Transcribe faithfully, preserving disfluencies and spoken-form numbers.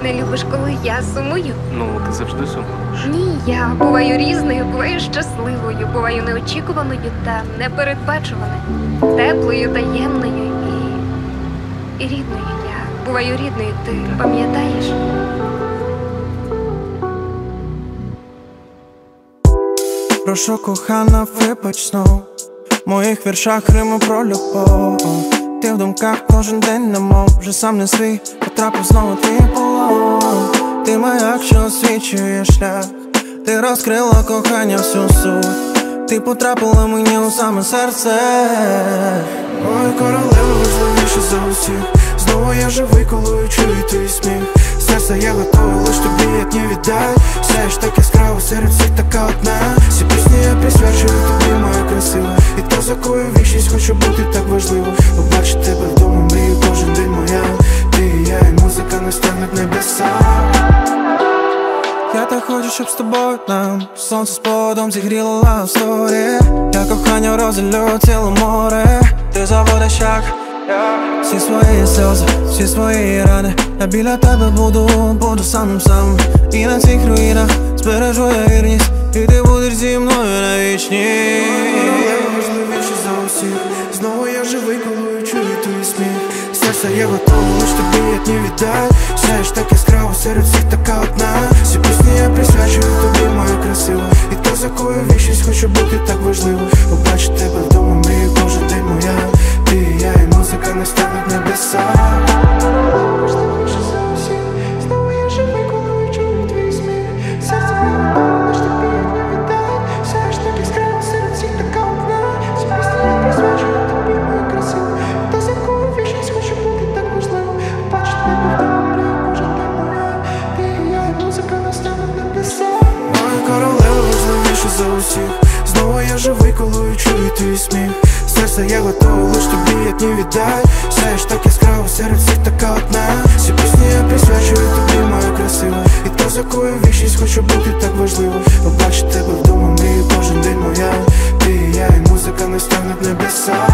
Не любиш, коли я сумую? Ну, ти завжди сумуєш. Ні, я буваю різною, буваю щасливою, буваю неочікуваною та непередбачуваною, теплою, таємною і... і рідною. Я буваю рідною, ти пам'ятаєш? Прошу, кохана, вибач знов. В моїх віршах рими про любов. Ти в думках кожен день, немов вже сам не свій, потрапив знову твій полон. Ти маяк, що освічує шлях. Ти розкрила кохання всю суть. Ти потрапила мені у саме серце. Ой, королева важливіше за усіх. Знову я живий, коли чую твій сміх. Серце я готовий, лиш тобі як не віддай. Сяєш так яскраво, серед всіх така одна. Всі пісні я присвячую тобі, моя красива. І то, за кою вічність хочу бути так важливо. Побачити тебе вдома, мрію кожен день моя. Ти і я, і музика нас тягнуть небеса. Я так хочу, щоб з тобою нам сонце з подом зігріло love story. Я кохання розілю ціле море. Ти заводиш як всі свої сльози, всі свої рани. Я біля тебе буду, буду самим самим. І на цих руїнах збережу я вірність. І ти будеш зі мною навічні. Я важливіше за усіх. Знову я живий, коли чую твій сміх. Серце я готовий, лиш тобі як не віддай. Сяєш так яскраво, серед всіх така одна. Всі пісні я присвячую тобі, моя красива. І то, за кою вічність хочу бути так важливо. Побачити тебе вдома, мрію кожен день моя. Ти і я, і музика нас тягнуть небеса. Важливіше за усіх. Знову я живий, коли чую твій сміх. Серце я готовий, лиш тобі як не віддай. Сяєш так яскраво, серед всіх така одна. Всі пісні я присвячую тобі, моя красива. І то, за кою вічність хочу бути так важливо. Побачити тебе вдома, мрію кожен день моя. Ти і я, і музика нас тягнуть небеса. Моя королева важливіше за усіх. Знову я живий, коли чую твій сміх. Серце я готовий, лиш тобі як не віддай. Сяєш так яскраво, серед всіх така одна. Всі пісні я присвячую тобі, моя красива. І то, за кою вічність хочу бути так важливо. Побачити тебе вдома, мрію кожен день моя. Ти і я, і музика нас тягнуть небеса.